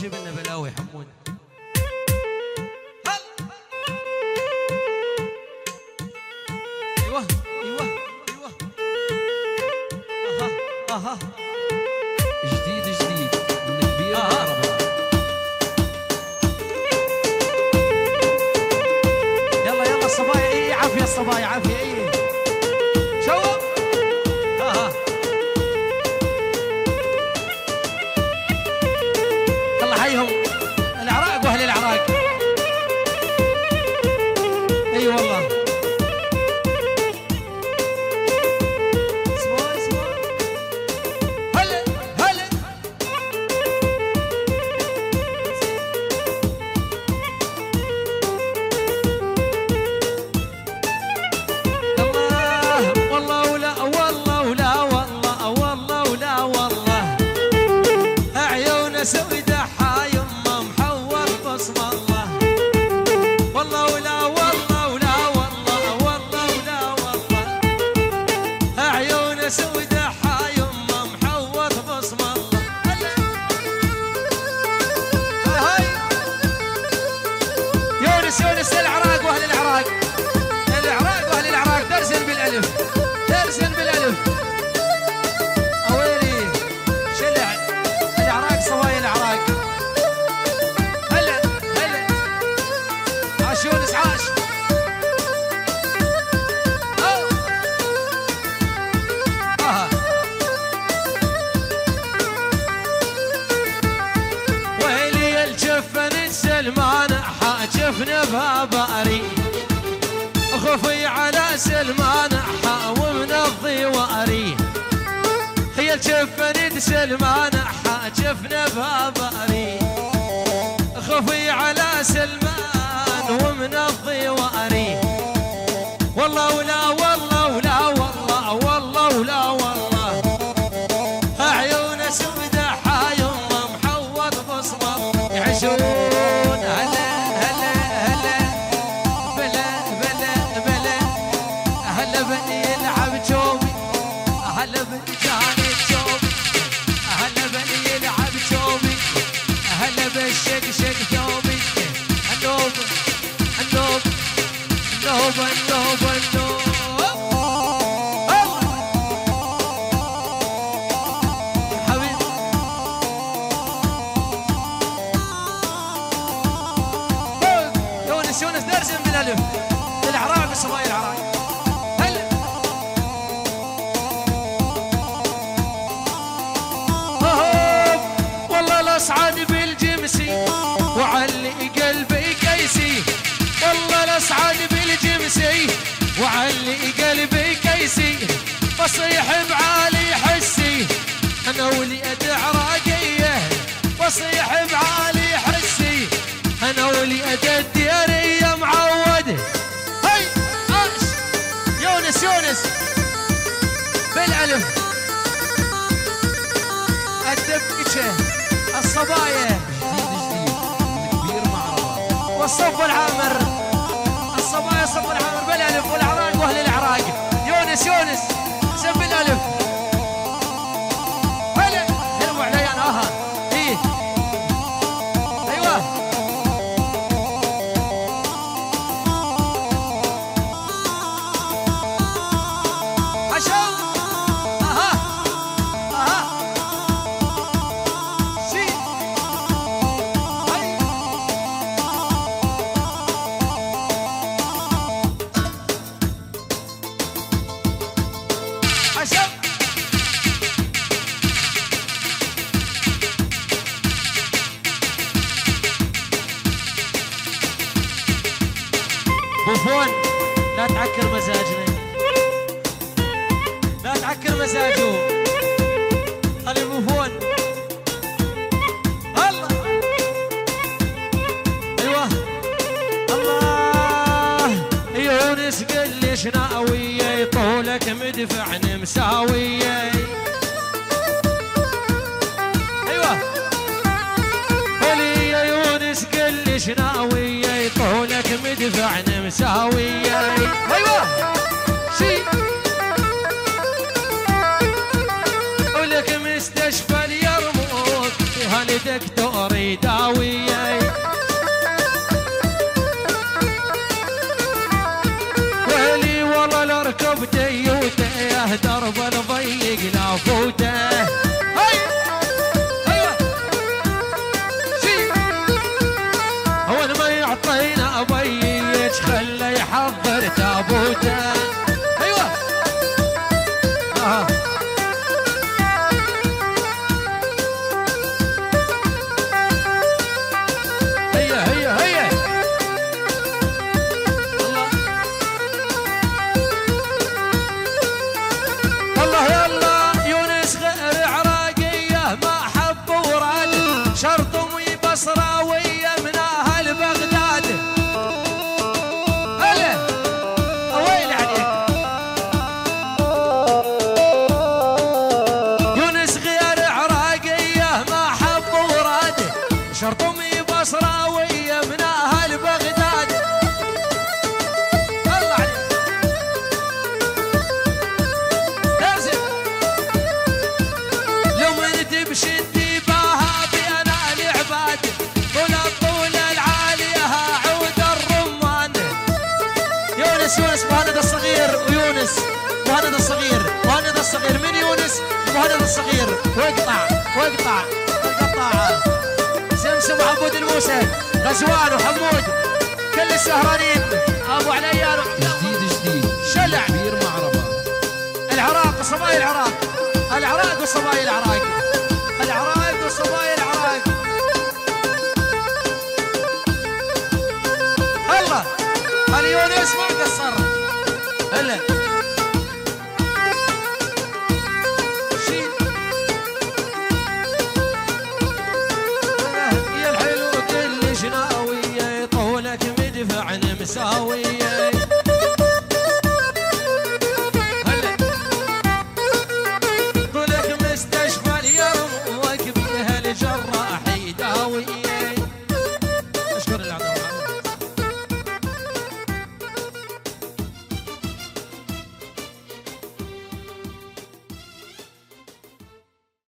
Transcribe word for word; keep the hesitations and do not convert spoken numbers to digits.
جيب لنا بلاوي حمود. ايوه ايوه ايوه اها اها جديد جديد من كبير العربة. يلا يلا الصبايا. اي عافية الصبايا عافية. اي شو اها يلا حيهم العراق واهل العراق. اي والله اسمعوا اسمعوا هلا هلا الله والله ولا والله ولا والله والله ولا والله عيونه سودة حايم محور بصم الله. والله ولا والله ولا والله والله ولا والله عيونه سودة حايم محور بصم الله. هاي يونس يونس العراق واهل العراق. العراق واهل العراق درسن بالالف درسن بالالف. اويلي شلع العراق صوايا العراق. هلا هلا عاش يونس عاش. أوه. آه. ويلي الجفن سلمان حاجفنا باباري خفي على سلمان حاوم نفضي واري. هي الجفن سلمان حاجفنا باباري خفي على سلمان ومنفضي واري. والله ولا والله ولا والله والله ولا والله عيونه سودة حايم محوط بصمه يعيشون. هلا هلا هلا بلا بلا بلا هلا بني يلعب جوبي هلا بني كان جوبي هلا بني يلعب جوبي هلا بالشق شق ثوبي. النوب النوب النوب النوب النوب حبيبي يونس يونس درسن بالالف. العراق صبايا العراق. هلا والله الاصعد بالجمسي وعلي قلبي كيسي. والله الاصعد بالجمسي وعلي قلبي كيسي. بصيح بعالي حسي انا وليد عراقيه. بصيح بعالي حسي انا وليد الديريه معود. هي عاش يونس يونس بالالف. الدبكه الصبايا والصف العامر. الصبايا الصف العامر بالالف والعراق واهل العراق. يونس يونس سم بالالف. هلا هلموا علي انا. اها ايه ايوه عشان اها اها سي هاي عشان بوفون لا تعكر مزاجنا لا تعكر مزاجه. خلي بوفون. الله ايوه الله يونس قل لي شناويه طولك مدفعنا مساويه. ايوه قولي يا يونس قل لي شناويه طولك مدفعنا مساويه. ايوه شي ولك مستشفى اليرموك هالدكتور يداوي ويلي والله لاركب ديوته درب الضيق لافوته اول ما يعطينا ابيج خله يحضر تابوته ايوه آه. هيا هيا هيا الله الله يلا يونس غير عراقيه ما حب وراد شرطهم بصراويه من اهل بغداد هلا اويل عليك يونس غير عراقيه ما حب وراد شرطهم بصراويه من اهل بغداد الله عليك لازم لو من تمشي انتباهها بانا العباد طول الطول العاليه عود الرمان يونس يونس مهند الصغير ويونس مهند الصغير مهند الصغير من يونس مهند الصغير واقطع واقطع قطع سمسم عبود الموسى غزوان وحمود كل السهرانين ابو عليان جديد جديد شلع كبير معربة العراق وصبايا العراق العراق وصبايا العراق العراق وصبايا العراق الله اليونس ما قصر هلا